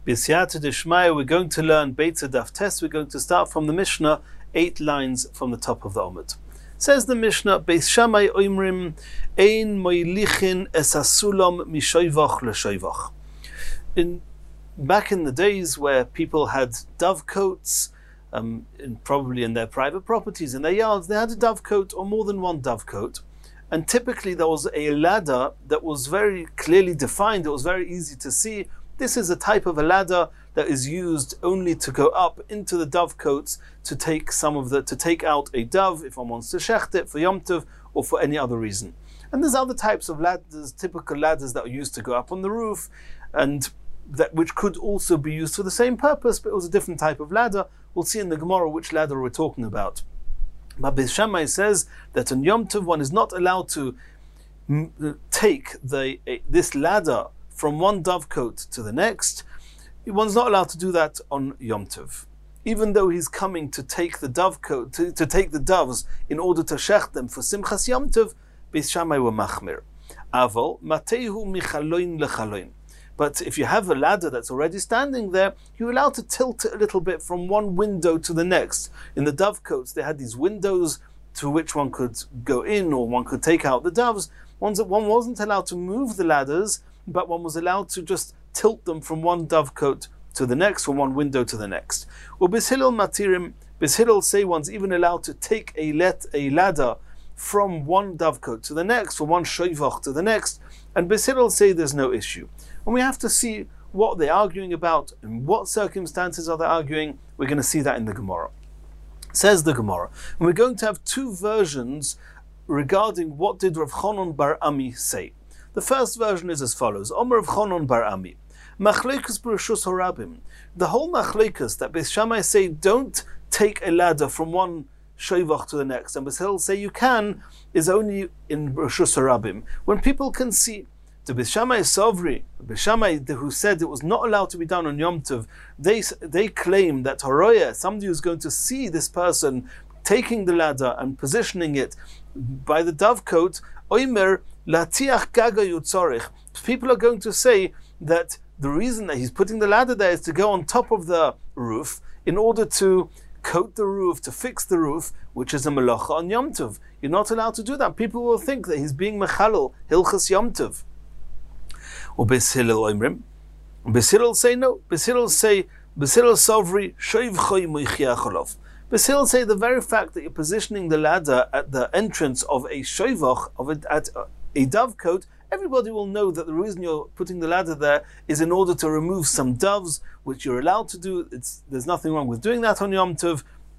B'siyata d'shmaya, we're going to learn Beitza Daf Tes. We're going to start from the Mishnah, 8 lines from the top of the Omid. Says the Mishnah, Beis Shammai oimrim, ein moilichin es hasulam mishoivach l'shoivach. Back in the days where people had dovecotes, probably in their private properties, in their yards, they had a dovecote or more than one dovecote. And typically there was a ladder that was very clearly defined. It was very easy to see. This is a type of a ladder that is used only to go up into the dovecotes to take out a dove if one wants to shecht it for Yom Tov or for any other reason. And there's other types of ladders, typical ladders that are used to go up on the roof, and that which could also be used for the same purpose, but it was a different type of ladder. We'll see in the Gemara which ladder we're talking about. But Beis Shammai says that on Yom Tov one is not allowed to take this ladder from one dovecote to the next. One's not allowed to do that on Yom Tov. Even though he's coming to take the dovecote, to take the doves in order to shecht them for Simchas Yom Tov, Beis Shammai were machmir. Aval, matehu michaloin lechaloin. But if you have a ladder that's already standing there, you're allowed to tilt it a little bit from one window to the next. In the dovecotes, they had these windows to which one could go in or one could take out the doves. One wasn't allowed to move the ladders, but one was allowed to just tilt them from one dovecote to the next, from one window to the next. Or Beis Hillel matirim, Beis Hillel say one's even allowed to take a ladder from one dovecote to the next, from one shoivach to the next, and Beis Hillel say there's no issue. And we have to see what they're arguing about, in what circumstances are they arguing. We're going to see that in the Gemara. Says the Gemara, and we're going to have two versions regarding what did Rav Chonon bar Ami say. The first version is as follows: Omer Rav Chonon bar Ami, Machleikus b'Reshus Harabim. The whole Machleikus that Beis Shammai say don't take a ladder from one shoivach to the next, and Beis Hillel say you can, is only in Reshus Harabim, when people can see. The Beis Shammai Sovri, Beis Shammai who said it was not allowed to be done on Yom Tov, they claim that Horoya, somebody who's going to see this person taking the ladder and positioning it by the dovecote, Oimer latiach gaga yutzorich. People are going to say that the reason that he's putting the ladder there is to go on top of the roof in order to coat the roof, to fix the roof, which is a melacha on Yom Tov. You're not allowed to do that. People will think that he's being mechalel, hilchas Yom Tov. Or Beis Hillel oimrim. Beis Hillel say no. Beis Hillel say, Beis Hillel sovri shoiv choy moichiacholov. Beis Hillel say the very fact that you're positioning the ladder at the entrance of a shoivach, at a dovecote, everybody will know that the reason you're putting the ladder there is in order to remove some doves, which you're allowed to do. There's nothing wrong with doing that on Yom Tov,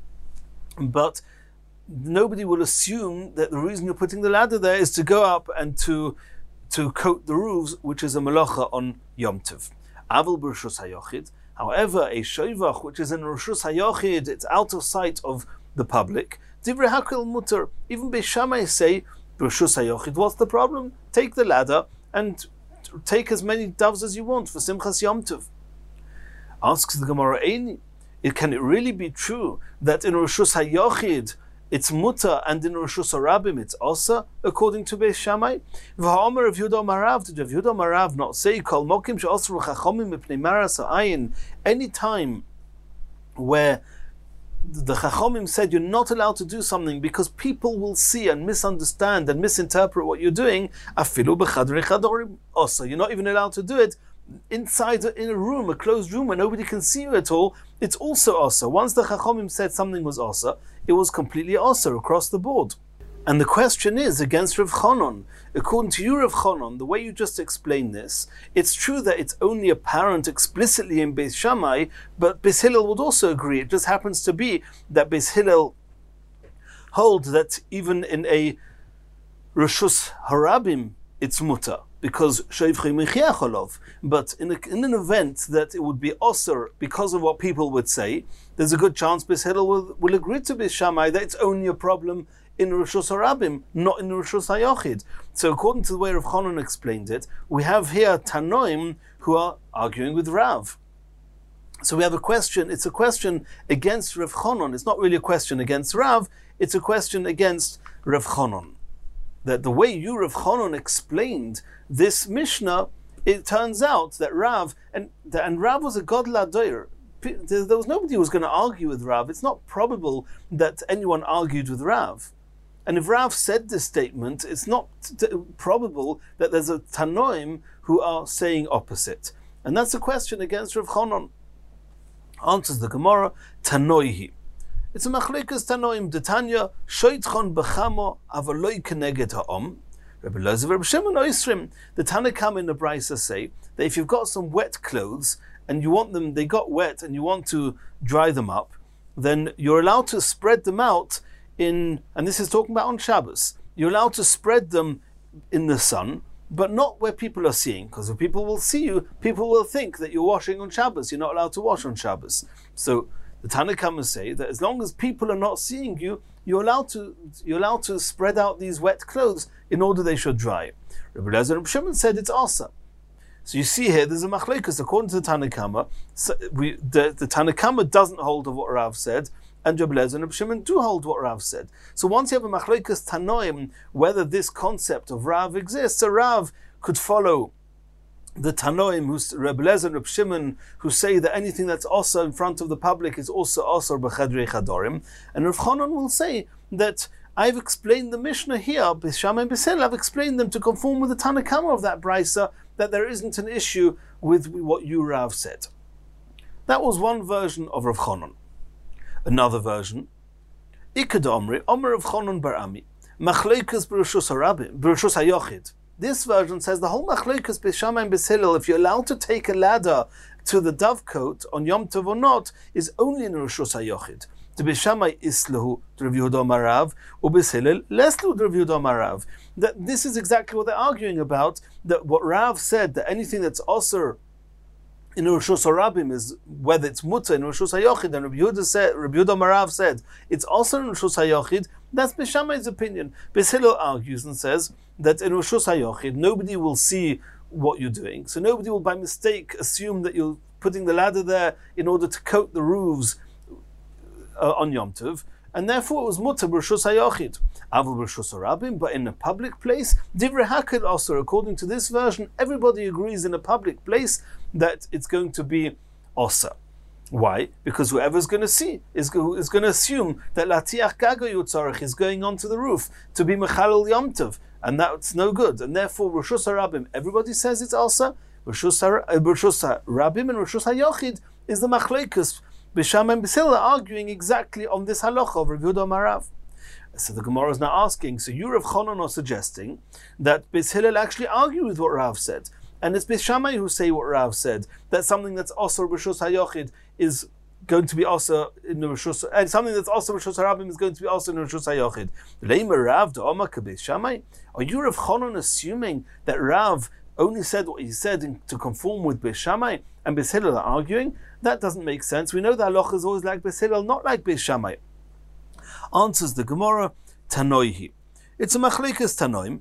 but nobody will assume that the reason you're putting the ladder there is to go up and to coat the roofs, which is a melacha on Yom Tov. Aval b'Reshus Hayochid. However, a shoivach which is in Reshus Hayochid, it's out of sight of the public. Divrei Hakel mutar. Even Beis Shammai say b'Reshus Hayochid. What's the problem? Take the ladder and take as many doves as you want for Simchas Yom Tov. Asks the Gemara, can it really be true that in Reshus Hayochid it's muta and in Reshus Harabim it's asa, according to Beis Shammai? V'ha'omer of Yehuda Marav, did Rav Yehuda Marav not say, Kol mokim she'osru chachomim mipnei maras ha'ayin, any time where the chachomim said you're not allowed to do something because people will see and misunderstand and misinterpret what you're doing, afilu b'chadrei chadorim asa, you're not even allowed to do it inside in a room, a closed room where nobody can see you at all, it's also asa. Once the chachomim said something was asa, it was completely asa across the board. And the question is against Rav Chonon. According to you, Rav Chonon, the way you just explained this, it's true that it's only apparent explicitly in Beis Shammai, but Beis Hillel would also agree. It just happens to be that Beis Hillel hold that even in a Reshus Harabim it's muta, because Shoivchei Mechiacholov. But in an event that it would be osir because of what people would say, there's a good chance Beis Hillel will agree to Beis Shammai that it's only a problem in Reshus Harabim, not in Reshus Hayochid. So according to the way Rav Chonon explained it, we have here Tanoim who are arguing with Rav. So we have a question, it's a question against Rav Chonon. It's not really a question against Rav, it's a question against Rav Chonon. That the way you, Rav Chonon, explained this Mishnah it turns out that Rav, and Rav was a Godla Doyer. There was nobody who was going to argue with Rav. It's not probable that anyone argued with Rav. And if Rav said this statement, it's not probable that there's a Tanoim who are saying opposite. And that's a question against Rav Chonon. Answers the Gemara, Tanoihi. It's a machlekas Tanoim, Detanya, Shoitchon bechamo, avaloi keneged ha'om. Rabbi Elazar, Rabbi Shimon Oisrim. The Tanakam in the Brisa say that if you've got some wet clothes and you want them, they got wet and you want to dry them up, then you're allowed to spread them out and this is talking about on Shabbos, you're allowed to spread them in the sun, but not where people are seeing, because if people will see you, people will think that you're washing on Shabbos. You're not allowed to wash on Shabbos. So the Tanakhama say that as long as people are not seeing you, you're allowed to spread out these wet clothes in order they should dry. Rabbi Elazar and Rabbi Shimon said it's asa. So you see here, there's a machlekes according to the Tanakhama. The Tanakhama doesn't hold of what Rav said, and Rabbi Elazar and Rabbi Shimon do hold what Rav said. So once you have a machlekes Tanoim, whether this concept of Rav exists, a Rav could follow the Tanoim, who's Rabbi Elazar and Rabbi Shimon, who say that anything that's also in front of the public is also b'chadrei chadorim, and Rav Chonon will say that I've explained the Mishnah here, Beis Shammai and Beis Hillel, I've explained them to conform with the Tanakama of that Brisa, that there isn't an issue with what you, Rav, said. That was one version of Rav Chonon. Another version, Ikad Omri, Omer Rav Chonon bar Ami, Machleikas b'Rishus HaRabim, B'Rishus HaYochid. This version says the whole Machleikas Beis Shammai and Beis Hillel, if you're allowed to take a ladder to the dovecote on Yom Tov or not, is only in Rishus HaYochid. To Beis Shammai islahu Rav Yehuda Marav, or Beis Hillel leslu Rav Yehuda Marav. That this is exactly what they're arguing about. That what Rav said, that anything that's also in Rishus HaRabim is whether it's mutter in Rishus HaYochid, and Rabbi Yehuda Marav said it's also in Rishus HaYochid. That's Beis Shammai's opinion. Beis Hillel argues and says that in Rishus HaYochid nobody will see what you're doing, so nobody will by mistake assume that you're putting the ladder there in order to coat the roofs on Yom Tov, and therefore it was mutter b'Rishus HaYochid. Avol b'Rishus HaRabim, but in a public place, Divrei Hakol also, according to this version, everybody agrees in a public place that it's going to be osa. Why? Because whoever's going to see is going to assume that Latiach Gaga Yutzarech is going onto the roof to be Mechalel Yom Tov, and that's no good. And therefore, Rishus HaRabim, everybody says it's osa. Rishus HaRabim and Rishus HaYochid is the Machleikus. Beis Shammai and Beis Hillel are arguing exactly on this halacha of Rav Yehuda Marav. So the Gemara is now asking, so you, Rav Chonon, are suggesting that Beis Hillel actually argue with what Rav said, and it's Beis Shammai who say what Rav said, that something that's also Rishus HaYochid is going to be also in the Rishus, and something that's also Rishus HaRabim is going to be also in Rishus HaYochid. Leimer Rav da'oma k'Beis Shammai. Are you, Rav Chonon, assuming that Rav only said what he said to conform with Beis Shammai, and Beis Hillel are arguing? That doesn't make sense. We know that halacha is always like Beis Hillel, not like Beis Shammai. Answers the Gemara, Tanoihi. It's a machleikas Tanoim.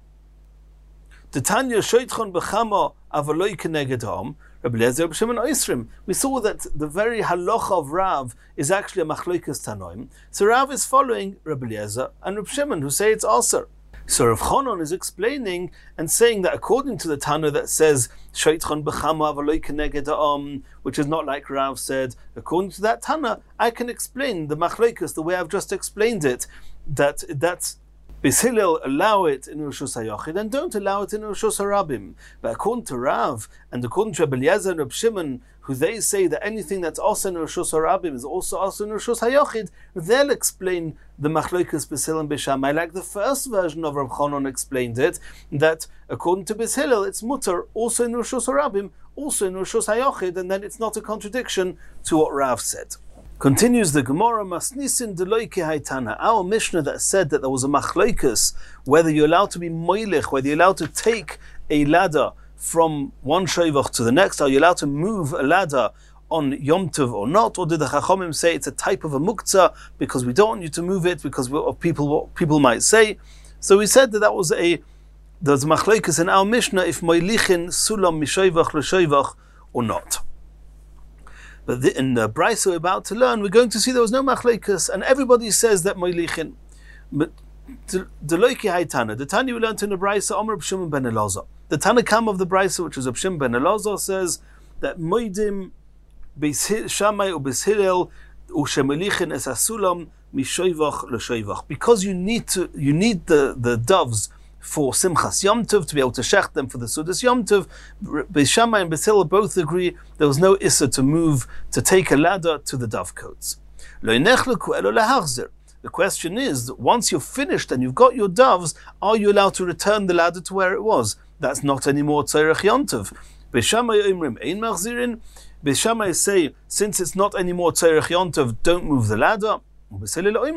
The Tanya Shoitchon b'chama avaloi keneged ha'om. Rabbi Elazar, Rabbi Shimon Oisrim. We saw that the very halacha of Rav is actually a machleikas Tanoim. So Rav is following Rabbi Elazar and Rabbi Shimon, who say it's aser. So Rav Chonon is explaining and saying that according to the Tana that says Shoitchon b'chama avaloi keneged ha'om, which is not like Rav said, according to that Tana, I can explain the machleikus the way I've just explained it, that's Beis Hillel allow it in Rishus HaYochid and don't allow it in Rishus HaRabim. But according to Rav and according to Rabbi Elazar and Rabbi Shimon, who they say that anything that's also in Rishus HaRabim is also in Rishus HaYochid, they'll explain the Machlokas Beis Hillel and Beis Shammai like the first version of Rav Chonon explained it, that according to Beis Hillel it's mutter also in Rishus HaRabim, also in Rishus HaYochid, and then it's not a contradiction to what Rav said. Continues the Gemara, Masnisin deloike haitana. Our Mishnah that said that there was a machlokas, whether you're allowed to be moilich, whether you're allowed to take a ladder from one shovach to the next, are you allowed to move a ladder on Yom Tov or not? Or did the Chachomim say it's a type of a muktzah because we don't want you to move it because of what people might say? So we said that there's machlokas in our Mishnah if moilichin sulam mishovach l'shovach or not. But in the Brisa we're about to learn, we're going to see there was no machleikus, and everybody says that moilichin. But Deloiki Haitana. The Tanya we learned in the Brisa, Omer Reb Shimon ben Elazar. The Tanakam of the Brisa, which is Reb Shimon ben Elazar, says that Moidim Beis Shammai u Beis Hillel u Shemelichin es Hasulam mishoivach l'shoivach. Because you need the doves for Simchas Yom Tov to be able to shech them for the Sudas Yom Tov. Beis Shammai and Beis Hillel both agree there was no issa to take a ladder to the dovecotes. Lo nechleku elo lahachzir. The question is that once you're finished and you've got your doves, are you allowed to return the ladder to where it was? That's not anymore tzorech Yom Tov. Beis Shammai omrim ein machzirin. Beis Shammai say, since it's not anymore tzorech Yom Tov, don't move the ladder. Beis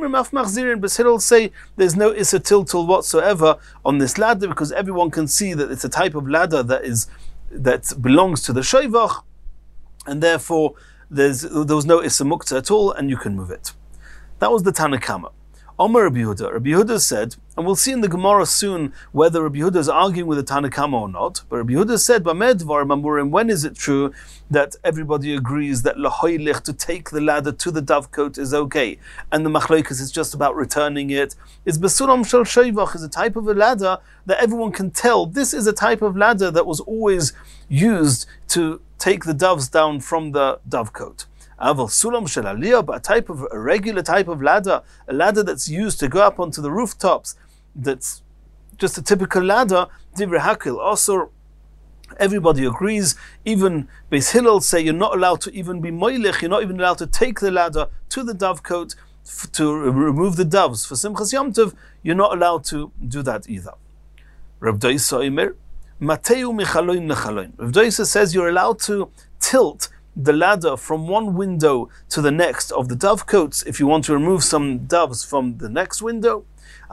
Hillel say there's no issa tiltul whatsoever on this ladder because everyone can see that it's a type of ladder that belongs to the shoivach, and therefore there was no issa mukta at all, and you can move it. That was the Tanakama. Omer Rabbi Yehuda. Rabbi Yehuda said, and we'll see in the Gemara soon whether Rabbi Yehuda is arguing with the Tanakama or not, but Rabbi Yehuda said, Bamedvar Mamurim, when is it true that everybody agrees that lahoilich, to take the ladder to the dovecote, is okay, and the machlokas is just about returning it? Is besulam shel shoivach, is a type of a ladder that everyone can tell this is a type of ladder that was always used to take the doves down from the dovecote. Aval sulam shel aliyah, but a regular type of ladder, a ladder that's used to go up onto the rooftops, that's just a typical ladder. Divrei Hakil also, everybody agrees. Even Beis Hillel say you're not allowed to even be moilich, you're not even allowed to take the ladder to the dovecote to remove the doves for Simchas Yom Tov. You're not allowed to do that either. Rav Doisa Omer, Mateu michaloin lechaloin. Rav Doisa says you're allowed to tilt the ladder from one window to the next of the dovecotes if you want to remove some doves from the next window.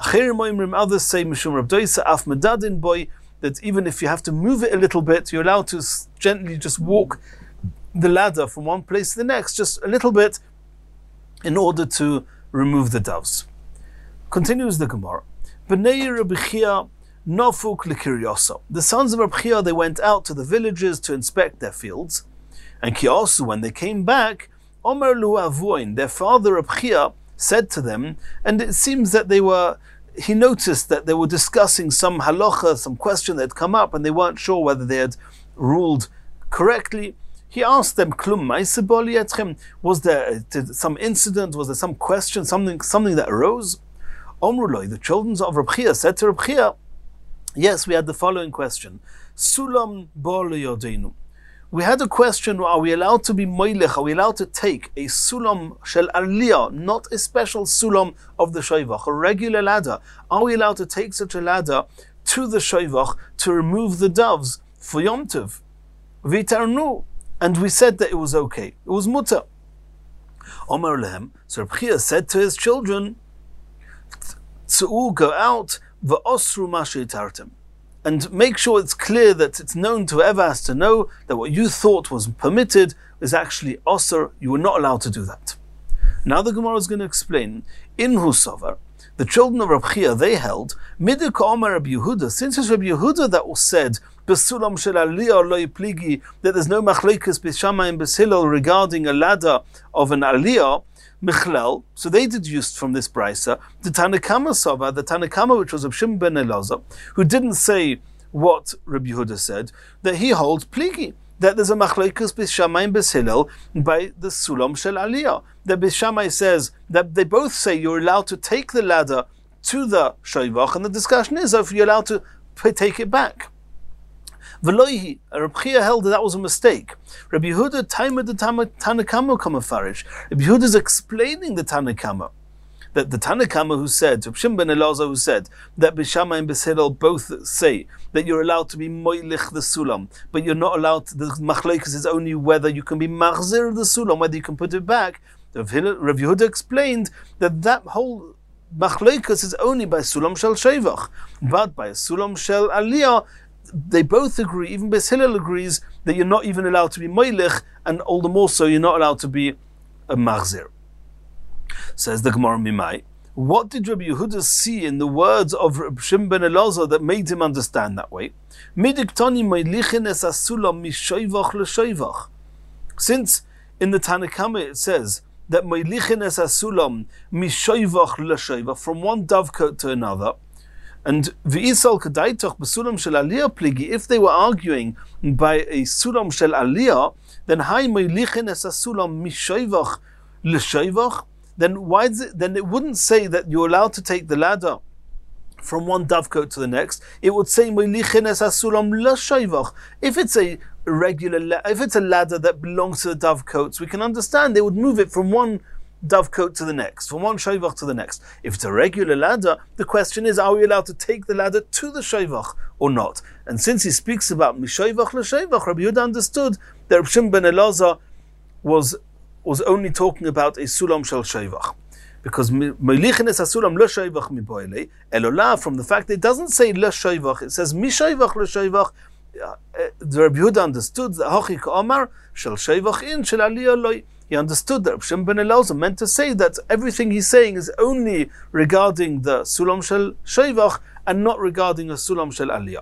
Others say Mishum Rav Doisa af medadin boy, that even if you have to move it a little bit, you're allowed to gently just walk the ladder from one place to the next, just a little bit, in order to remove the doves. Continues the Gemara. Bnei Rabbi Chia nofuk l'kiryasa. The sons of Rabbi Chia, they went out to the villages to inspect their fields. And Kiyosu, when they came back, Omer lu avoin, their father Rabbi Chia said to them, and it seems that he noticed that they were discussing some halacha, some question that had come up, and they weren't sure whether they had ruled correctly. He asked them, Klum ma'aseh bo li'atchem, was there some incident, was there some question, something that arose? Omru lo, the children of Rabbi Chia said to Rabbi Chia, yes, we had the following question. Sulam bo li'yodeinu. We had a question, are we allowed to be moilech, are we allowed to take a sulam shel aliyah, not a special sulam of the shoivach, a regular ladder? Are we allowed to take such a ladder to the shoivach to remove the doves for Yom Tov? V'tarnu. And we said that it was okay. It was mutter. Omer lehem. So Rabbi Chia said to his children, Tz'u, go out, v'osru ma she'tartem. And make sure it's clear that it's known to whoever has to know that what you thought was permitted is actually osur. You were not allowed to do that. Now the Gemara is going to explain. In Husavar, the children of Rabbi Chia, they held, Midika Omer Rabbi Yehuda, since it's Rabbi Yehuda that was said, Besulam shel aliyah lo yipligi, that there's no machlekes Beis Shammai and Beis Hillel regarding a ladder of an aliyah, Michlel, so they deduced from this brisa the Tanakama Sava, the Tanakama which was of Shimon ben Elazar, who didn't say what Rabbi Yehuda said, that he holds pligi, that there's a machlekes Beis Shammai and Beis Hillel by the Sulam Shel Aliyah. That Beis Shammai says that they both say you're allowed to take the ladder to the shoivach, and the discussion is if you're allowed to take it back. Veloihi, Rabbi Chia held that was a mistake. Rabbi Yehuda timed the Tanakama Kamafarish. Rabbi Yehuda is explaining the Tanakama. That the Tanakama who said, Shimon ben Elazar who said, that Beis Shammai and Beis Hillel both say that you're allowed to be moilich the sulam, but you're not allowed to, the machlekes is only whether you can be machzir the sulam, whether you can put it back. Rabbi Yehuda explained that whole machlekes is only by sulam shel shevach, but by sulam shel aliyah, they both agree, even Beis Hillel agrees, that you're not even allowed to be moilich, and all the more so you're not allowed to be a machzir. Says the Gemara Mimai, what did Rabbi Yehuda see in the words of Shimon ben Elazar that made him understand that way? Since in the Tanakama it says that moilichin es hasulam mishoivach l'shoivach, from one dovecote to another. And v'isal kadaitoch b'sulam shel aliyah pligi, if they were arguing by a sulam shel aliyah, then hai moilichin es hasulam mishoivach l'shoivach, then why is it, then it wouldn't say that you're allowed to take the ladder from one dovecote to the next. It would say moilichin es hasulam l'shoivach. If it's a regular, if it's a ladder that belongs to the dovecotes, we can understand they would move it from one dovecote to the next, from one shoivach to the next. If it's a regular ladder, the question is, are we allowed to take the ladder to the shoivach or not? And since he speaks about mishoivach l'shoivach, Rabbi Yehuda understood that Reb Shimon ben Elazar was only talking about a sulam shel shoivach, because moilichin es hasulam l'shoivach miboile elola, from the fact that it doesn't say l'shoivach, it says mishoivach l'shoivach. The Rabbi Yehuda understood that Hachik Omar shel shoivach in shel aliyah loy. He understood that Reb Shimon ben Elazar meant to say that everything he's saying is only regarding the sulam shel shoivach and not regarding a sulam shel aliyah.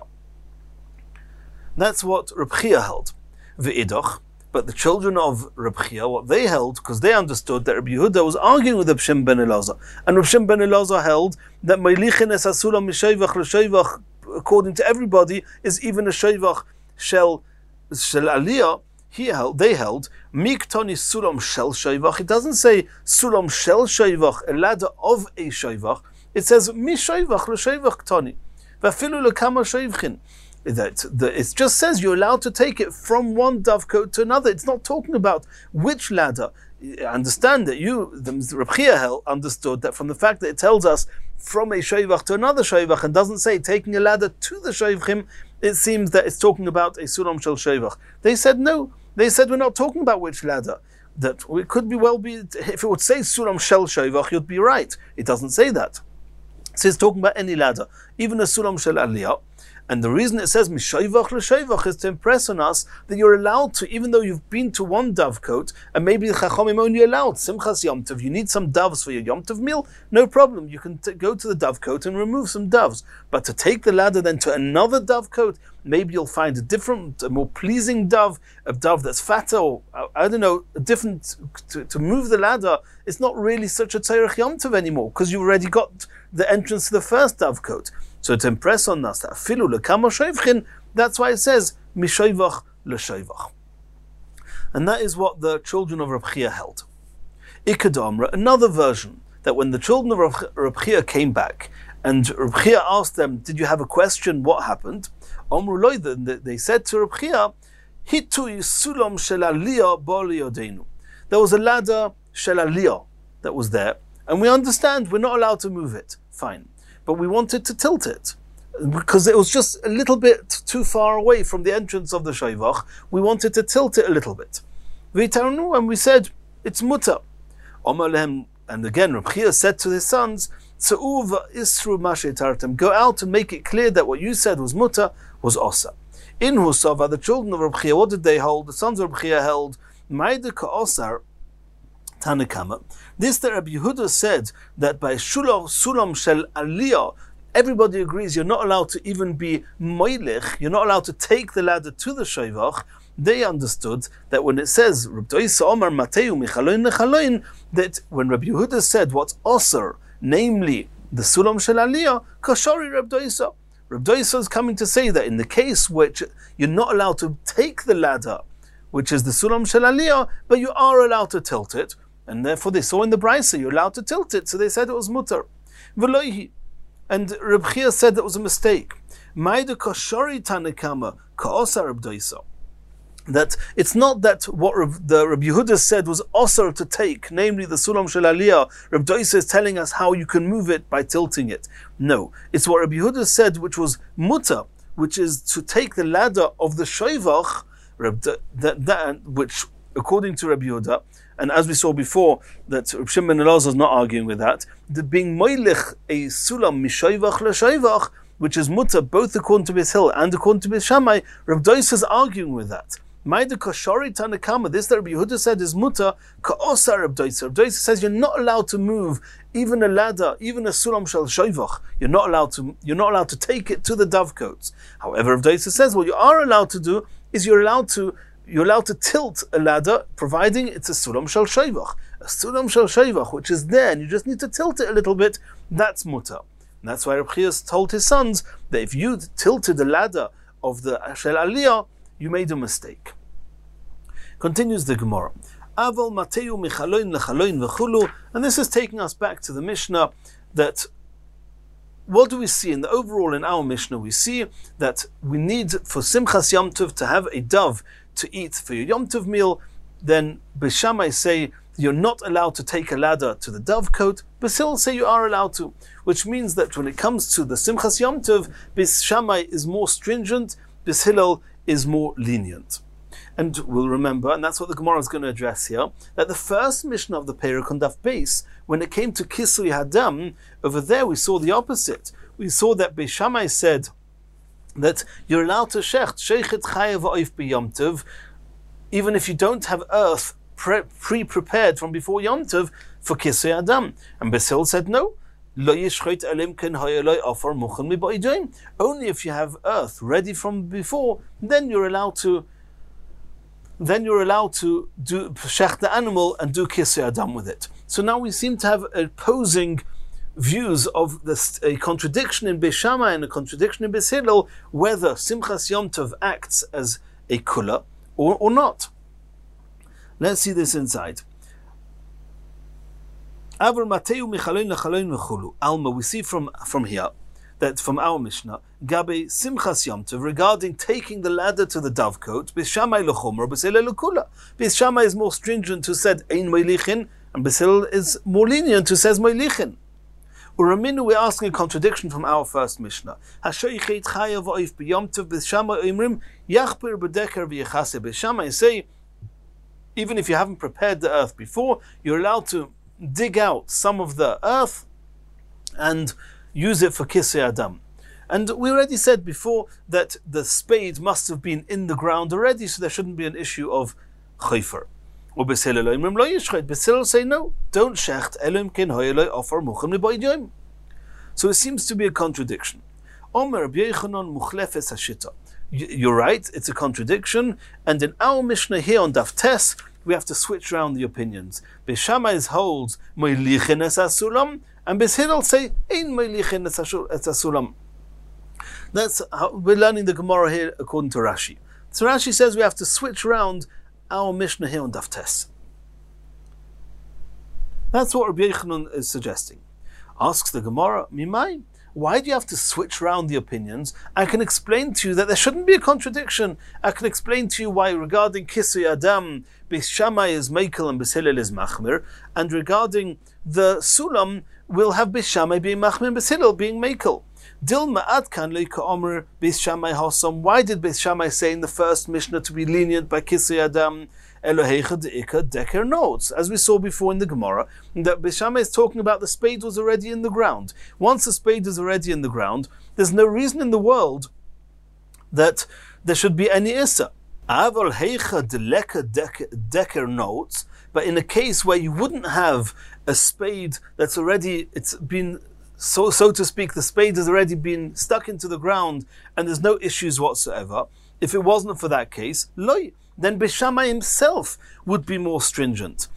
That's what Reb Chia held. V'idach, but the children of Reb Chia, what they held, because they understood that Rabbi Yehuda was arguing with Reb Shimon ben Elazar, and Reb Shimon ben Elazar held that moilichin es hasulam mishoivach l'shoivach, according to everybody, is even a shoivach shel aliyah. They held miktoni sulam shel shoivach. It doesn't say sulam shel shoivach, a ladder of a shoivach. It says mishoivach l'shoivach ktoni v'afilu lekama shoivchin. It just says you're allowed to take it from one dovecote to another. It's not talking about which ladder. I understand that the Reb Chia understood that from the fact that it tells us from a shoivach to another shoivach and doesn't say taking a ladder to the shoivchim, it seems that it's talking about a sulam shel shoivach. They said no. They said we're not talking about which ladder. That it could be if it would say sulam shel shoivach, you'd be right. It doesn't say that. It says talking about any ladder, even a sulam shel aliyah. And the reason it says mishoivach l'shoivach is to impress on us that you're allowed to, even though you've been to one dovecote, and maybe the Chachamim only allowed Simchas Yom Tov, you need some doves for your Yom Tov meal, no problem, you can go to the dovecote and remove some doves. But to take the ladder then to another dovecote, maybe you'll find a more pleasing dove, a dove that's fatter, or I don't know, a different, to move the ladder, it's not really such a Tzorech Yom Tov anymore, because you've already got the entrance to the first dovecote. So to impress on us that afilu lekama shoivchin, that's why it says mishoivach l'shoivach. And that is what the children of Reb Chia held. Ikadamra, another version, that when the children of Reb Chia came back, and Reb Chia asked them, did you have a question, what happened? Omru loy, they said to Reb Chia, hitu sulam shel aliyah bo liyodenu. There was a ladder shel aliyah that was there, and we understand we're not allowed to move it. Fine. But we wanted to tilt it, because it was just a little bit too far away from the entrance of the shoivach. We wanted to tilt it a little bit. And we said, it's mutter. And again, Reb Chia said to his sons, go out and make it clear that what you said was mutter, was osa. In Husava, the children of Reb Chia, what did they hold? The sons of Reb Chia held, Maida ka'osar, Tanakama. This that Rabbi Yehuda said that by sulam shel aliyah, everybody agrees you're not allowed to even be moilich, you're not allowed to take the ladder to the shoivach. They understood that when it says Reb Doisa Omar Mateu Michaloin Nechaloin, that when Rabbi Yehuda said what's osir, namely the sulam shel aliyah, kashori Reb Doisa. Reb Doisa is coming to say that in the case which you're not allowed to take the ladder, which is the sulam shel aliyah, but you are allowed to tilt it. And therefore they saw in the Brisa you're allowed to tilt it, so they said it was mutter. V'loihi. And Reb Chia said that was a mistake. Maida koshori tanakama ka'osa Reb Doisa. That it's not that what the Reb Yehuda said was osar to take, namely the sulam shel aliyah. Reb Doisa is telling us how you can move it by tilting it. No, it's what Reb Yehuda said, which was mutter, which is to take the ladder of the shoivach, which according to Reb Yehuda, and as we saw before, that Reb Shimon ben Elazar is not arguing with that, the being moilich a sulam mishoivach l'shoivach, which is mutter both according to Beis Hillel and according to Beis Shammai, Reb Doisa is arguing with that. Maida koshori tanakama, this that Reb Yehuda said is mutter, ka'osa Reb Doisa. Reb Doisa says you're not allowed to move even a ladder, even a sulam shel shoivach. You're not allowed to take it to the dovecotes. However, Reb Doisa says what you are allowed to do is you're allowed to tilt a ladder, providing it's a sulam shel shoivach. A sulam shel shevach, which is there, and you just need to tilt it a little bit, that's mutar. And that's why Reb Chia told his sons that if you tilted the ladder of the shel aliyah, you made a mistake. Continues the Gemara. Aval mateu michaloin lechaloin v'chulu, and this is taking us back to the Mishnah. That what do we see in our Mishnah? We see that we need for Simchas Yom Tov to have a dove to eat for your Yom Tov meal. Then Beis Shammai say you're not allowed to take a ladder to the dovecote. Beis Hillel say you are allowed to, which means that when it comes to the Simchas Yom Tov, Beis Shammai is more stringent, Beis Hillel is more lenient. And we'll remember, and that's what the Gemara is going to address here, that the first Mishnah of the Perek on Daf Beis, when it came to Kisui Hadam, over there we saw the opposite. We saw that Beis Shammai said that you're allowed to sheichet chayav oif b'Yom Tov, even if you don't have earth pre-prepared from before Yom Tov for Kisui Hadam. And Beis Hillel said no. Only if you have earth ready from before, then you're allowed to do shech the animal and do kisui adam with it. So now we seem to have opposing views of this, a contradiction in Beis Shammai and a contradiction in Beis Hillel, whether Simchas Yom Tov acts as a kula or not. Let's see this inside. Alma, we see from here that from our Mishnah, Gabe Simchas Yom Tov, regarding taking the ladder to the dovecote, Beis Shammai l'chumra, Beis Hillel l'kula. Beis Shammai is more stringent, who said ein moilichin, and Beis Hillel is more lenient, who says moilichin. Uraminu, we're asking a contradiction from our first Mishnah. Hashoichet chayav oif b'Yom Tov, Beis Shammai imrim yachpir b'deker v'yechase. Beis Shammai say, even if you haven't prepared the earth before, you're allowed to dig out some of the earth and use it for Kisui Adam. And we already said before that the spade must have been in the ground already, so there shouldn't be an issue of chayfer. Beis Hillel say no, don't shecht elim ken hoyeloi offer muchem liboid yom. So it seems to be a contradiction. Omer Rabbi Yochanan muchlefes hashita. You're right, it's a contradiction, and in our Mishnah here on Daf Tes, we have to switch around the opinions. Beis Shammai holds moilichin es asulam, and Beis Hillel say ein moilichin es asulam. That's how we're learning the Gemara here according to Rashi. So Rashi says we have to switch around our Mishnah here on Daf Tes. That's what Rabbi Yochanan is suggesting. Asks the Gemara, Mimai, why do you have to switch around the opinions? I can explain to you that there shouldn't be a contradiction. I can explain to you why regarding Kisui Adam, Beis Shammai is Meikel and Beis Hillel is Machmir, and regarding the Sulam, we'll have Beis Shammai being Machmir and Beis Hillel being Meikel. Dilma Adkan Leika Omer Beis Shammai Hossam. Why did Beis Shammai say in the first Mishnah to be lenient by Kisui Adam? Elohecha deika deker notes, as we saw before in the Gemara, that Beis Shammai is talking about the spade was already in the ground. Once the spade is already in the ground, there's no reason in the world that there should be any issa. Aval heicha deleka deker notes, but in a case where you wouldn't have a spade that's already, it's been, so to speak, the spade has already been stuck into the ground and there's no issues whatsoever. If it wasn't for that case, loy, then Beis Shammai himself would be more stringent.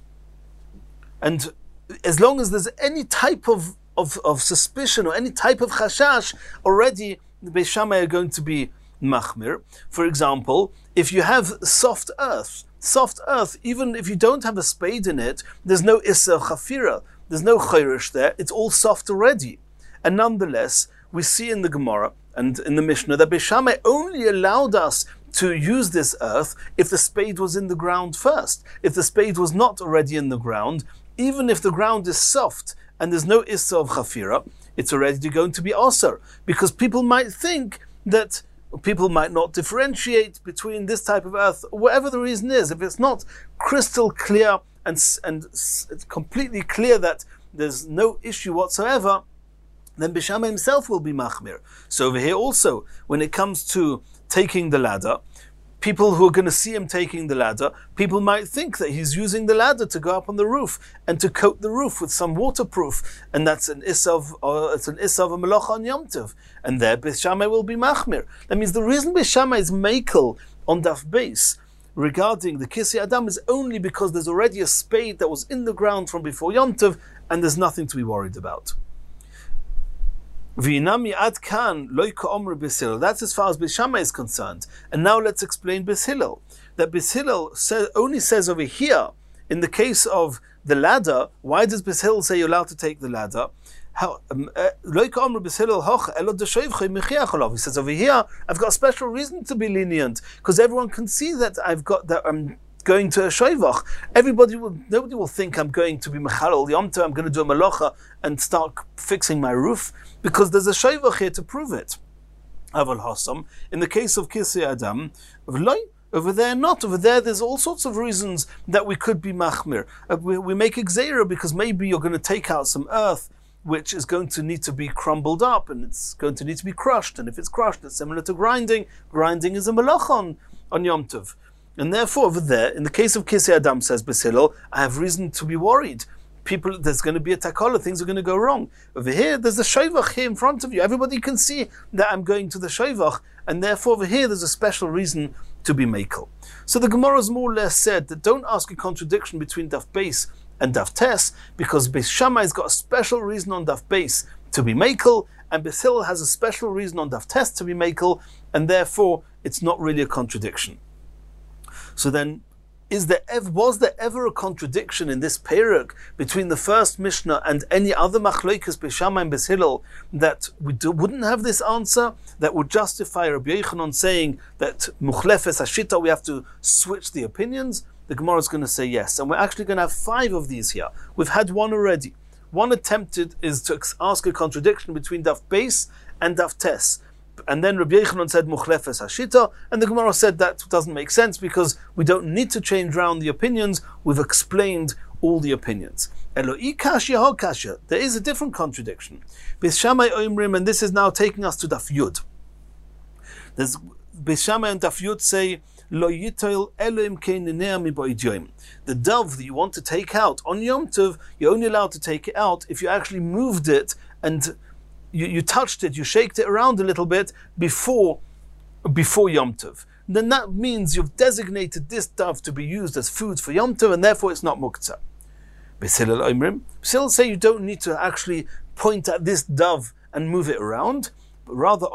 And as long as there's any type of suspicion or any type of chashash, already the Beis Shammai are going to be machmir. For example, if you have soft earth, even if you don't have a spade in it, there's no issa chafira, there's no chayrish there, it's all soft already. And nonetheless, we see in the Gemara and in the Mishnah that Beis Shammai only allowed us to use this earth if the spade was in the ground first. If the spade was not already in the ground, even if the ground is soft and there's no issa of chafira, it's already going to be osar, because people might think that people might not differentiate between this type of earth, whatever the reason is. If it's not crystal clear and it's completely clear that there's no issue whatsoever, then Beis Shammai himself will be machmir. So over here also, when it comes to taking the ladder, people who are going to see him taking the ladder, people might think that he's using the ladder to go up on the roof and to coat the roof with some waterproof, and that's an isav, or it's an isav a melacha on Yom Tov, and there Beis Shammai will be machmir. That means the reason Beis Shammai is meikel on Daf Beis regarding the Kisei Adam is only because there's already a spade that was in the ground from before Yom Tov, and there's nothing to be worried about. V'inami ad kan lo ka'omer Beis Hillel. That's as far as Beis Shammai is concerned. And now let's explain Beis Hillel. That Beis Hillel only says over here, in the case of the ladder, why does Beis Hillel say you're allowed to take the ladder? He says over here, I've got a special reason to be lenient, because everyone can see that I'm going to a shoivach. Nobody will think I'm going to be mechalel Yom Tov, I'm going to do a malacha and start fixing my roof, because there's a shoivach here to prove it. Aval Hassam, in the case of Kisei Adam, over there not. Over there there's all sorts of reasons that we could be machmir. We make exera because maybe you're going to take out some earth which is going to need to be crumbled up, and it's going to need to be crushed, and if it's crushed, it's similar to grinding. Grinding is a malach on Yom Tov. And therefore, over there, in the case of Kisei Adam, says Beis Hillel, I have reason to be worried. There's going to be a takala, things are going to go wrong. Over here, there's the shoivach here in front of you. Everybody can see that I'm going to the shoivach, and therefore over here, there's a special reason to be makel. So the Gemara has more or less said that don't ask a contradiction between Daf Beis and Daf Tes, because Beis Shammai's got a special reason on Daf Beis to be makel, and Beis Hillel has a special reason on Daf Tes to be makel, and therefore it's not really a contradiction. So then, was there ever a contradiction in this perek between the first Mishnah and any other machlokes Beis Shammai and Beis Hillel that wouldn't have this answer, that would justify Rabbi Yochanan saying that muchlefes hashita, we have to switch the opinions? The Gemara is going to say yes, and we're actually going to have 5 of these here. We've had one already. One attempted is to ask a contradiction between Daf Beis and Daf Tes. And then Rabbi Yochanan said Muchlefes Hashita, and the Gemara said that doesn't make sense because we don't need to change around the opinions. We've explained all the opinions. Eloi Kashya Ho Kashya. There is a different contradiction. Beis Shammai Oimrim, and this is now taking us to Daf Yud. There's Beis Shammai and Daf Yud say Lo Yitoil Elohim Keinenea Miboid Yom. The dove that you want to take out on Yom Tov, you're only allowed to take it out if you actually moved it and you touched it, you shaked it around a little bit before Yom Tov. Then that means you've designated this dove to be used as food for Yom Tov, and therefore it's not muktzah. Beis Hillel Oimrim. Beis Hillel say you don't need to actually point at this dove and move it around, but rather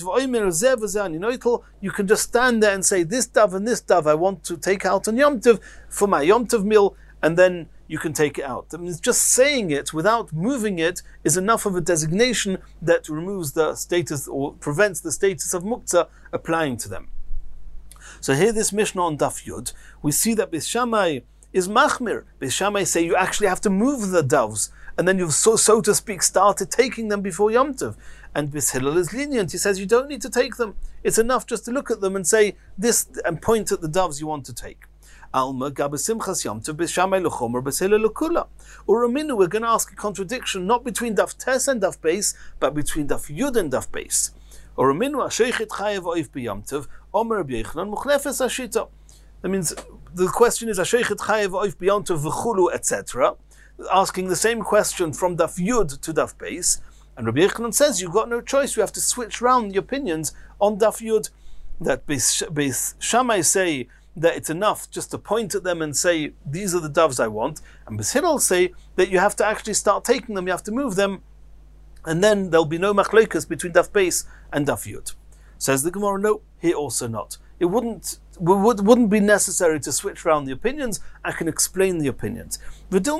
you can just stand there and say, this dove and this dove I want to take out on Yom Tov for my Yom Tov meal, and then you can take it out. I mean, just saying it without moving it is enough of a designation that removes the status or prevents the status of muktzah applying to them. So here this Mishnah on Daf Yud, we see that Beis Shammai is machmir. Beis Shammai say you actually have to move the doves, and then you've so to speak started taking them before Yom Tov. And Beis Hillel is lenient. He says you don't need to take them. It's enough just to look at them and say this and point at the doves you want to take. Alma gabesimchas Yom Tov Beis Shammai lechomer Beis Hillel lekula. Uraminu, we're going to ask a contradiction not between Daf Tes and Daf Beis, but between Daf Yud and Daf Beis. Uraminu asheichet chayev oif b'Yom Tov omer Rabbi Yochanan muchlefes hashita. That means the question is asheichet chayev oif b'Yom Tov v'chulu etc. Asking the same question from Daf Yud to Daf Beis, and Rabbi Yochanan says you've got no choice. You have to switch round the opinions on Daf Yud. That Beis Shammai say that it's enough just to point at them and say, these are the doves I want. And Beis Hillel say that you have to actually start taking them, you have to move them, and then there'll be no machlokes between Daf Beis and Daf Yud. Says the Gemara, no, here also not. It wouldn't be necessary to switch around the opinions. I can explain the opinions. Again,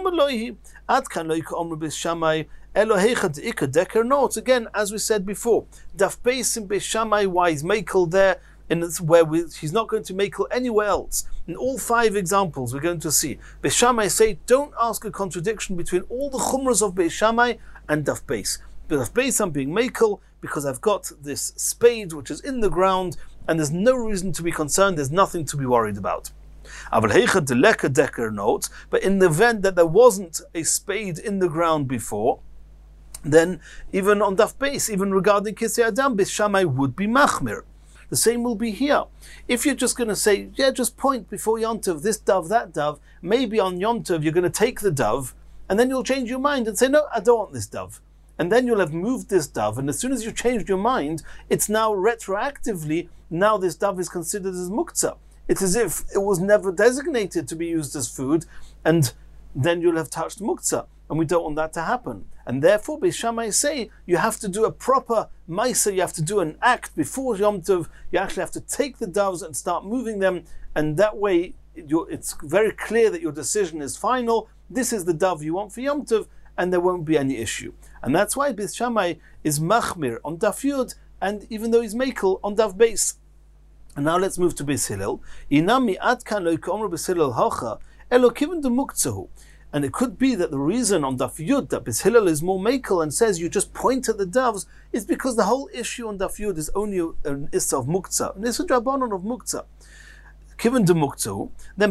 as we said before, Daf Beis and Beis Shammai, why is Mekel there? And it's where he's not going to make anywhere else. In all 5 examples we're going to see, Beis Shammai say, don't ask a contradiction between all the chumras of Beis Shammai and Daf Beis. But Daf Beis I'm being makel because I've got this spade which is in the ground, and there's no reason to be concerned, there's nothing to be worried about. But in the event that there wasn't a spade in the ground before, then even on Daf Beis, even regarding Kisei Adam, Beis Shammai would be machmir. The same will be here. If you're just going to say, yeah, just point before Yom Tov, this dove, that dove, maybe on Yom Tov you're going to take the dove, and then you'll change your mind and say, no, I don't want this dove. And then you'll have moved this dove, and as soon as you've changed your mind, it's now retroactively, now this dove is considered as muktzah. It's as if it was never designated to be used as food, and then you'll have touched muktzah, and we don't want that to happen. And therefore, Beis Shammai say you have to do a proper maisa, you have to do an act before Yom Tov. You actually have to take the doves and start moving them, and that way it's very clear that your decision is final. This is the dove you want for Yom Tov, and there won't be any issue. And that's why Beis Shammai is machmir on Daf Yud, and even though he's mekel on Daf Beis. And now let's move to Beis Hillel. Inami adkan lo yikomer Beis Hillel hacha elo kiven de mukzahu. And it could be that the reason on Daf Yud that Beis Hillel is more mekel and says you just point at the doves is because the whole issue on Daf Yud is only an issa of muktzah, an issa drabanon of muktzah. Given the muktzah, then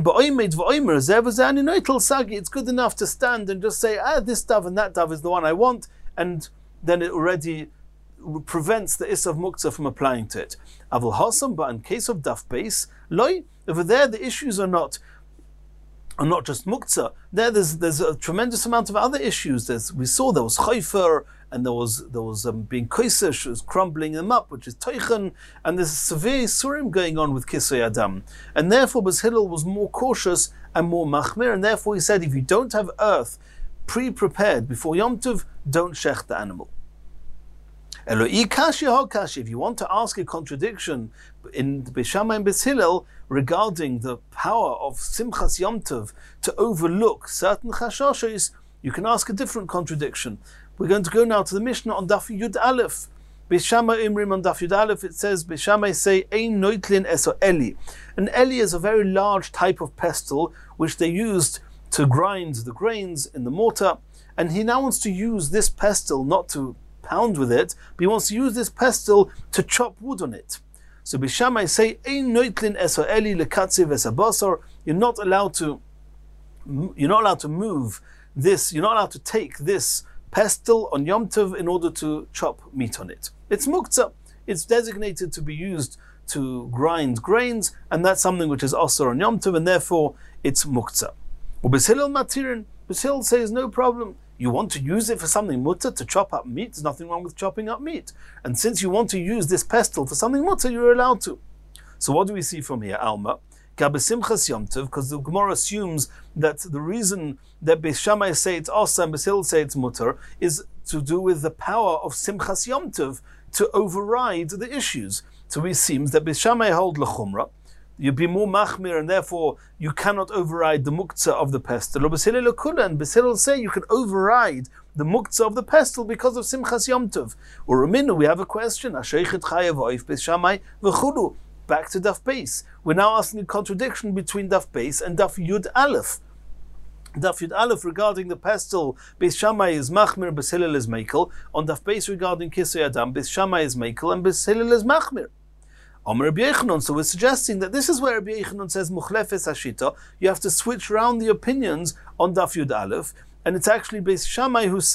it's good enough to stand and just say, this dove and that dove is the one I want, and then it already prevents the issa of muktzah from applying to it. Avul Hasam, but in case of Daf Beis, loy, over there the issues are not just muktzah. There's a tremendous amount of other issues. We saw there was chayfer, and there was being kosesh, was crumbling them up, which is toichen, and there's severe surim going on with kisei adam. And therefore Beis Hillel was more cautious and more machmir, and therefore he said if you don't have earth pre-prepared before Yom Tov, don't shech the animal. If you want to ask a contradiction in Beis Shammai and Beis Hillel regarding the power of Simchas Yom Tov to overlook certain chashashos, you can ask a different contradiction. We're going to go now to the Mishnah on Daf Yud Aleph. Beis Shammai Imrim on Daf Yud Aleph, it says, Beis Shammai say, Ein noitlin eso eli. An eli is a very large type of pestle which they used to grind the grains in the mortar, and he now wants to use this pestle not to pound with it, but he wants to use this pestle to chop wood on it. So Beis Shammai say, Ein noitlin eso eli lekatziv es habasar. You're not allowed to move this, you're not allowed to take this pestle on Yom Tov in order to chop meat on it. It's muktzah. It's designated to be used to grind grains, and that's something which is also on Yom Tov, and therefore it's muktzah. Beis Hillel matirin. Beis Hillel says no problem. You want to use it for something mutter, to chop up meat, there's nothing wrong with chopping up meat. And since you want to use this pestle for something mutter, you're allowed to. So what do we see from here, Alma? Simchas Yom Tov, because the Gemara assumes that the reason that Beis Shammai say it's asa and Beis Hillel say it's mutter is to do with the power of Simchas Yom Tov to override the issues. So it seems that Beis Shammai hold lechumra, you'd be more machmir, and therefore you cannot override the muktzah of the pestle. Beis Hillel lekula, and Beis Hillel say you can override the muktzah of the pestle because of Simchas Yom Tov. Or Raminu, we have a question. Asheichet chayav oif Beis Shammai v'chudu. Back to Daf Beis. We're now asking a contradiction between Daf Beis and Daf Yud Aleph. Daf Yud Aleph regarding the pestle, Beis Shammai is machmir, Beis Hillel is mekel. On Daf Beis regarding kisei adam, Beis Shammai is mekel and Beis Hillel is machmir. Omer Rabbi Yechanan. So we're suggesting that this is where Rabbi Yechanan says muchlefes hashita. You have to switch around the opinions on Daf Yud Aleph, and it's actually Beis Shammai who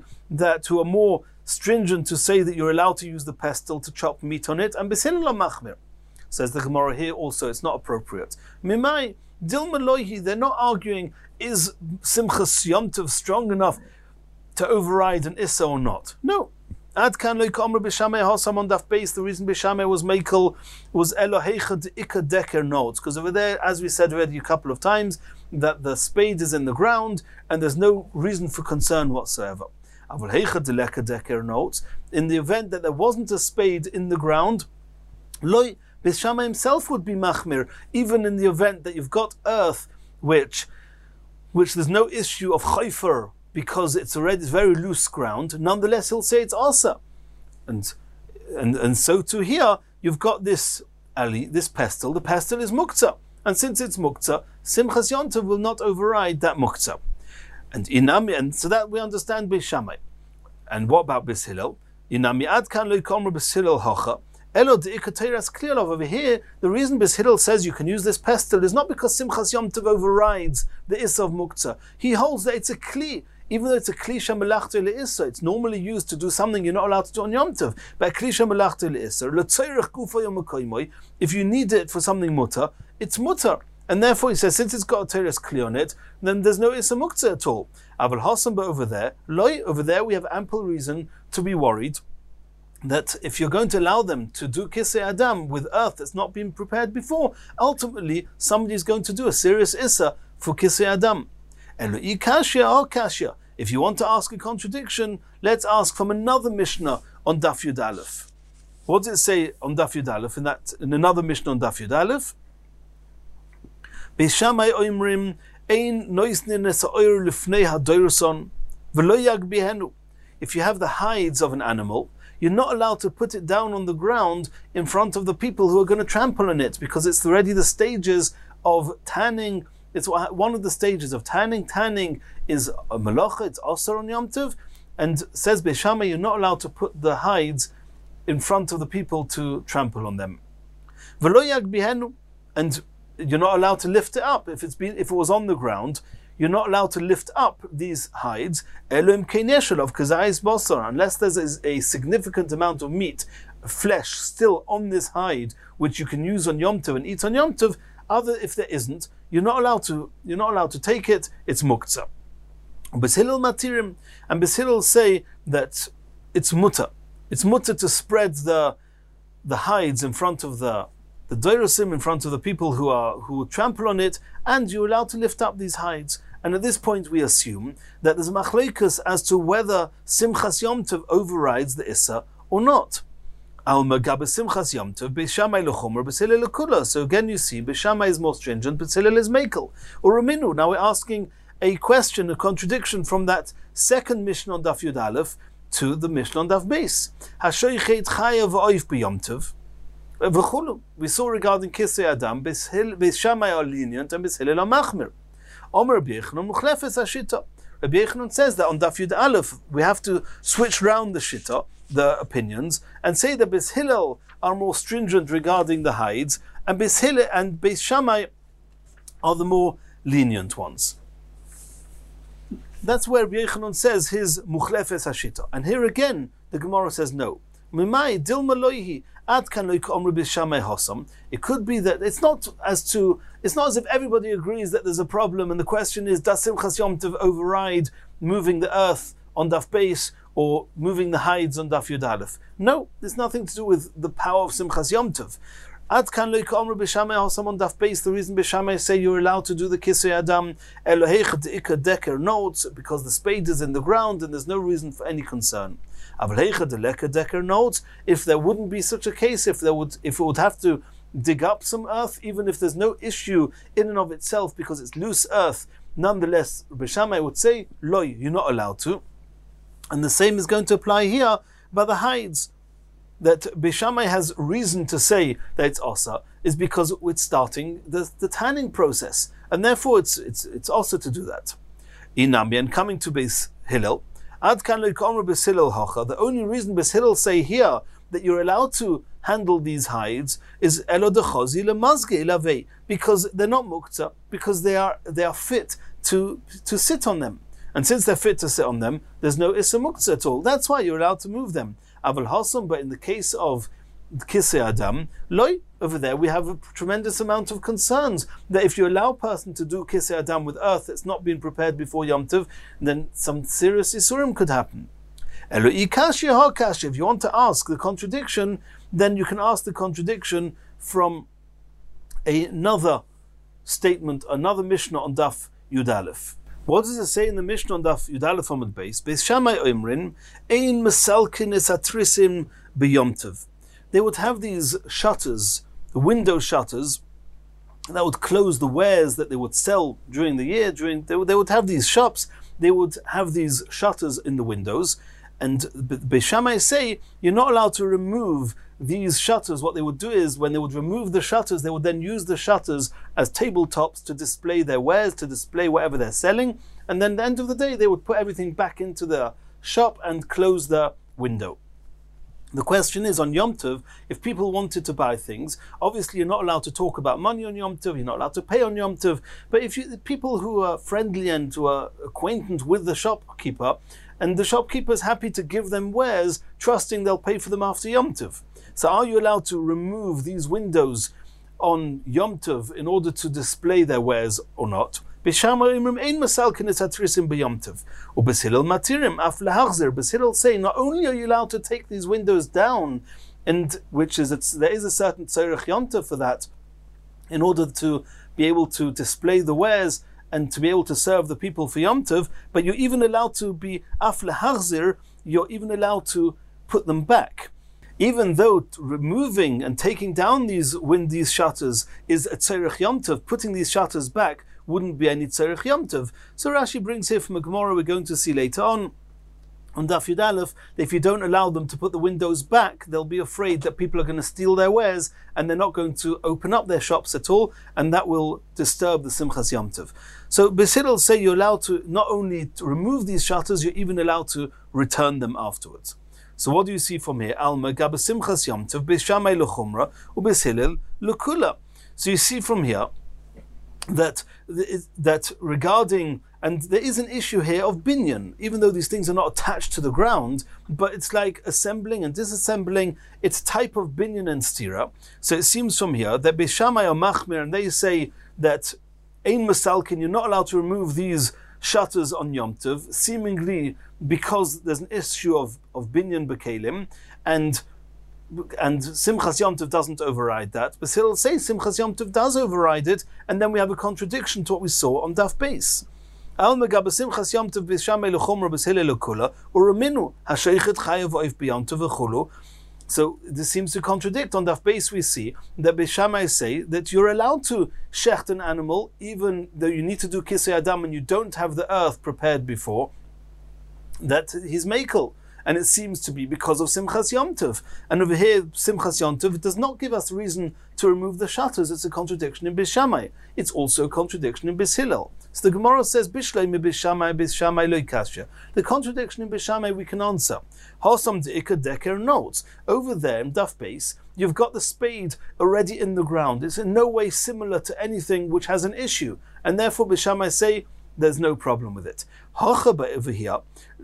are more stringent to say that you're allowed to use the pestle to chop meat on it, and Beis Hillel are machmir. Says the Gemara here also, it's not appropriate. Mimai, Dilma Loihi, they're not arguing, is Simchas Yom Tov strong enough to override an Issa or not? No. Adkan Loik Omer Beis Shammai Hasam on Daf Beis, the reason Beis Shammai was mekel was Eloheicha De'ika Deker notes, because over there, as we said already a couple of times, that the spade is in the ground and there's no reason for concern whatsoever. Avolheicha De'ika Deker notes, in the event that there wasn't a spade in the ground, Loi, Beis Shammai himself would be machmir, even in the event that you've got earth, which there's no issue of chayfer because it's very loose ground. Nonetheless, he'll say it's asa, and so too here you've got this pestle. The pestle is muktzah, and since it's muktzah, Simchas Yom Tov will not override that muktzah. And so that we understand Beis Shammai. And what about Beis Hillel? Inami adkan lo yikomer Beis Hillel hacha. Elo de'ikateiras clear over here. The reason Beis Hillel says you can use this pestle is not because Simchas Yom Tov overrides the Issa of Muktzah. He holds that it's a kli, even though it's a kli shemelachto le'issa. It's normally used to do something you're not allowed to do on Yom Tov. But kli shemelachto le'issa, l'tzeirich gufa yom hakoimoy, if you need it for something mutter, it's mutter. And therefore he says, since it's got a teres kli on it, then there's no Issa Muktzah at all. Aval Hassan, but over there we have ample reason to be worried that if you're going to allow them to do Kisei Adam with earth that's not been prepared before, ultimately somebody's going to do a serious Issa for Kisei Adam. Elo'i Kashya or Kashya. If you want to ask a contradiction, let's ask from another Mishnah on Daf Yud Aleph. What does it say on Daf Yud Aleph in another Mishnah on Daf Yud Aleph? Beis Shammai oimrim ein noisnin es ha'oir lifnei ha'doirson v'lo yagbihenu. If you have the hides of an animal, you're not allowed to put it down on the ground in front of the people who are going to trample on it, because it's already the stages of tanning. It's one of the stages of tanning. Tanning is a malacha, it's also on Yom Tov, and says Beis Shammai, you're not allowed to put the hides in front of the people to trample on them. V'lo yagbihenu, and you're not allowed to lift it up. If it was on the ground, you're not allowed to lift up these hides, unless there's a significant amount of meat, flesh still on this hide, which you can use on Yom Tov and eat on Yom Tov. If there isn't, you're not allowed to take it. It's muktzah. Beis Hillel matirim, and Beis Hillel say that it's mutter. It's mutter to spread the hides in front of the doirosim, in front of the people who trample on it, and you're allowed to lift up these hides. And at this point we assume that there's a machleikus as to whether Simchas Yom Tov overrides the Issa or not. Al Magabe Simchas Yom Tov, Beis Shammai lechomer, Beis Hillel lekula. So again you see, Beis Shammai is more stringent, Beis Hillel is mekel. Or Raminu. Now we're asking a question, a contradiction from that second Mishnah on Daf Yud Aleph to the Mishnah on Daf Beis. Hashoichet chayav v'oif b'Yom Tov. We saw regarding Kisei Adam, Beis Shammai are lenient and Beis Hillel are machmir. Omer Rabbi Yochanan muchlefes hashita. Rabbi Yochanan says that on Daf Yud Aleph we have to switch round the shita, the opinions, and say that Beis Hillel are more stringent regarding the hides, and Beis Hillel and Beis Shammai are the more lenient ones. That's where Rabbi Yochanan says his muchlefes hashita. And here again, the Gemara says no. Mimai dilma loihi. It could be that it's not as if everybody agrees that there's a problem, and the question is, does Simchas Yom Tov override moving the earth on Daf Beis or moving the hides on Daf Yud Aleph? No, there's nothing to do with the power of Simchas Yom Tov. On Daf Beis, the reason Beis Shammai say you're allowed to do the Kisei Adam deker notes, because the spade is in the ground and there's no reason for any concern. If there wouldn't be such a case, if it would have to dig up some earth, even if there's no issue in and of itself because it's loose earth, nonetheless, Beis Shammai would say, loy, you're not allowed to. And the same is going to apply here by the hides. That Beis Shammai has reason to say that it's osa is because it's starting the tanning process, and therefore it's also to do that. Inami, and coming to Beis Hillel, the only reason Beis Hillel say here that you're allowed to handle these hides is because they're not muktzah, because they are fit to sit on them, and since they're fit to sit on them, there's no issa muktzah at all. That's why you're allowed to move them. Aval Hasam, but in the case of Kisei Adam, loy, over there we have a tremendous amount of concerns that if you allow a person to do Kisei Adam with earth that's not been prepared before Yom Tov, then some serious isurim could happen. Elo'i kashya ha kashya. If you want to ask the contradiction, then you can ask the contradiction from another statement, another Mishnah on Daf Yud Aleph. What does it say in the Mishnah on Daf Yud Aleph Amud Beis? Beis Shammai oimrin ein mesalkin es hatrisim b'Yom Tov. They would have these shutters, the window shutters, that would close the wares that they would sell during the year. They would have these shops. They would have these shutters in the windows, and Beis Shammai say you're not allowed to remove these shutters. What they would do is, when they would remove the shutters, they would then use the shutters as tabletops to display their wares, to display whatever they're selling, and then at the end of the day they would put everything back into the shop and close the window. The question is, on Yom Tov, if people wanted to buy things, obviously you're not allowed to talk about money on Yom Tov, you're not allowed to pay on Yom Tov, but if people who are friendly and who are acquainted with the shopkeeper, and the shopkeeper is happy to give them wares, trusting they'll pay for them after Yom Tov. So are you allowed to remove these windows on Yom Tov in order to display their wares or not? B'Shammai Omrim ein masalkin es hatrisim b'Yom Tov. U'Beis Hillel matirim af lehachzer. Beis Hillel say not only are you allowed to take these windows down, and there is a certain tzorech Yom Tov for that, in order to be able to display the wares and to be able to serve the people for Yom Tov, but you're even allowed to be af lehachzer, you're even allowed to put them back. Even though removing and taking down these shutters is a tzorech Yom Tov, putting these shutters back wouldn't be any tzorech Yom Tov. So Rashi brings here from a Gemara we're going to see later on Daf Yud Aleph, that if you don't allow them to put the windows back, they'll be afraid that people are going to steal their wares and they're not going to open up their shops at all, and that will disturb the Simchas Yom Tov. So Beis Hillel say you're allowed to not only to remove these shutters, you're even allowed to return them afterwards. So what do you see from here? Alma gaba Simchas Yom Tov Beis Shammai lechumra uBeis Hillel lekula. So you see from here that regarding, and there is an issue here of binyan, even though these things are not attached to the ground, but it's like assembling and disassembling, it's type of binyan and stira. So it seems from here that Beis Shammai are machmir, and they say that ein masalkin, you're not allowed to remove these shutters on Yom Tov, seemingly because there's an issue of binyan b'kelim, and Simchas Yom Tov doesn't override that. But Hillel says Simchas Yom Tov does override it, and then we have a contradiction to what we saw on Daf Beis. Al megab Simchas Yom Tov Beis Shammai lechumra Beis Hillel lekula uraminu hasheichet chayav oif b'Yom Tov v'chulu. So this seems to contradict. On Daf Beis we see that Beis Shammai say that you're allowed to shecht an animal even though you need to do kisei adam and you don't have the earth prepared before, that he's mekel. And it seems to be because of Simchas Yom Tov. And over here, Simchas Yom Tov, it does not give us reason to remove the shutters. It's a contradiction in Beis Shammai. It's also a contradiction in Beis Hillel. So the Gemara says, Bishlei mi Beis Shammai lo kasha. The contradiction in Beis Shammai we can answer. Hosam de'ika deker notes. Over there in Daf Beis, you've got the spade already in the ground. It's in no way similar to anything which has an issue. And therefore Beis Shammai say, there's no problem with it. Hocha over here,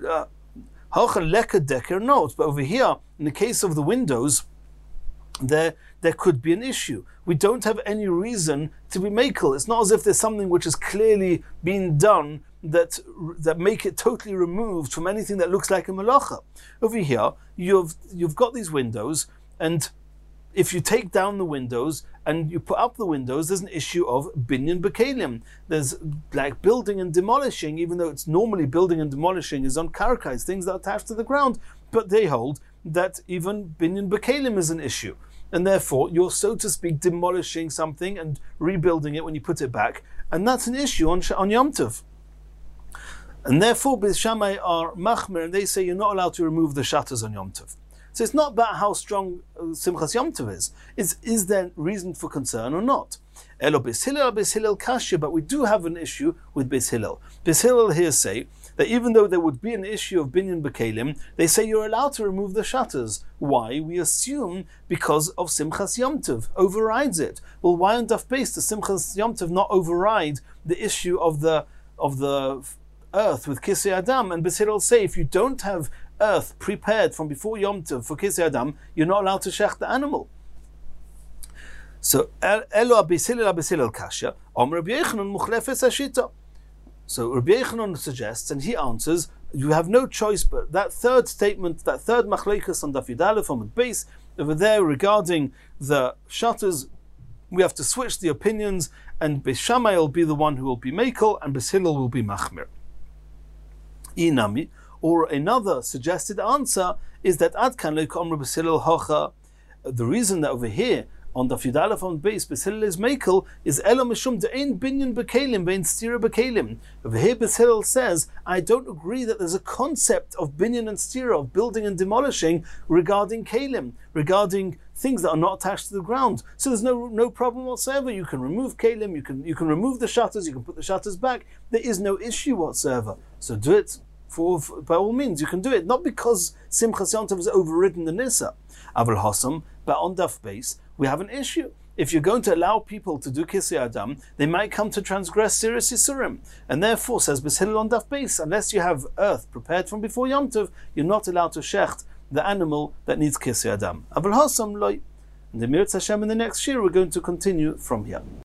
notes, but over here, in the case of the windows, there could be an issue. We don't have any reason to be makel. It's not as if there's something which has clearly been done that make it totally removed from anything that looks like a malacha. Over here, you've got these windows, and if you take down the windows and you put up the windows, there's an issue of binyan b'kelim. There's like building and demolishing, even though it's normally building and demolishing is on karkais, things that are attached to the ground. But they hold that even binyan b'kelim is an issue. And therefore, you're, so to speak, demolishing something and rebuilding it when you put it back. And that's an issue on Yom Tov. And therefore, Beis Shammai are machmer, and they say you're not allowed to remove the shutters on Yom Tov. So it's not about how strong Simchas Yom Tov is. Is there reason for concern or not? Elo Beis Hillel kasha, but we do have an issue with Beis Hillel. Beis Hillel here say that even though there would be an issue of binyan b'kelim, they say you're allowed to remove the shutters. Why? We assume because of Simchas Yom Tov overrides it. Well, why on Daf Beis does Simchas Yom Tov not override the issue of the earth with Kisei Adam? And Beis Hillel say if you don't have earth prepared from before Yom Tov for Kisei Adam, you're not allowed to shech the animal. So Elo Beis Hillel kasha, Rabbi Yochanan muchlefes hashita. So Rabbi Yochanan suggests, and he answers, you have no choice but that third statement, that third machlekes on Daf Yud Aleph on the base over there regarding the shutters. We have to switch the opinions, and Beis Shammai will be the one who will be mekel, and Beis Hillel will be machmir. Inami. Or another suggested answer is that Adkan le'kom Beis Hillel hocha. The reason that over here on the Daf Yud Aleph on base Beis Hillel is mekel is elo mishum de'ein binyan b'kelim ve'in stira b'kelim. Over here Beis Hillel says, I don't agree that there's a concept of binyan and stira, of building and demolishing regarding kelim, regarding things that are not attached to the ground. So there's no problem whatsoever. You can remove kelim, you can remove the shutters, you can put the shutters back. There is no issue whatsoever. So do it. By all means, you can do it. Not because Simchas Yom Tov has overridden the Nisa. Aval Hossam, but on Daf Beis, we have an issue. If you're going to allow people to do Kisei Adam, they might come to transgress Sirius Yisurim. And therefore, says Beis Hillel on Daf Beis, unless you have earth prepared from before Yom Tov, you're not allowed to shecht the animal that needs Kisei Adam. Aval Hossam loy. And the Mirat Hashem in the next year, we're going to continue from here.